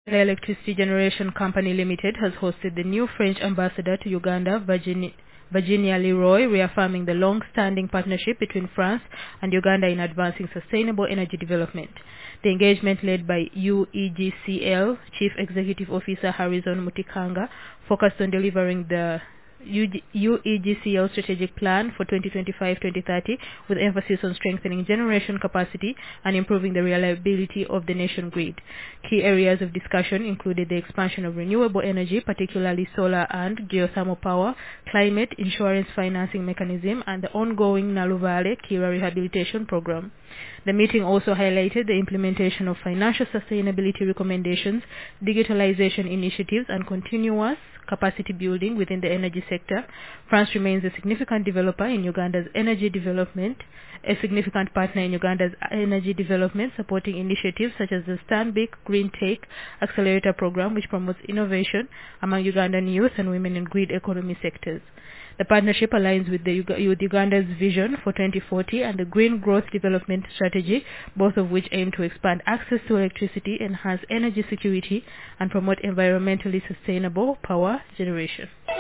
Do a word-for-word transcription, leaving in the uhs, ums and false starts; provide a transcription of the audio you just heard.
The Electricity Generation Company Limited has hosted the new French ambassador to Uganda, Virginia, Virginia Leroy, reaffirming the long-standing partnership between France and Uganda in advancing sustainable energy development. The engagement, led by U E G C L Chief Executive Officer Harrison Mutikanga, focused on delivering the U E G C L strategic plan for twenty twenty-five to twenty thirty, with emphasis on strengthening generation capacity and improving the reliability of the nation grid. Key areas of discussion included the expansion of renewable energy, particularly solar and geothermal power, climate insurance financing mechanism, and the ongoing Nalu Valley Kira rehabilitation program. The meeting also highlighted the implementation of financial sustainability recommendations, digitalization initiatives, and continuous capacity building within the energy sector. France remains a significant developer in Uganda's energy development, a significant partner in Uganda's energy development, supporting initiatives such as the Stanbic Green Tech Accelerator Program, which promotes innovation among Ugandan youth and women in grid economy sectors. The partnership aligns with, the, with Uganda's vision for twenty forty and the Green Growth Development Strategy, both of which aim to expand access to electricity, enhance energy security, and promote environmentally sustainable power generation.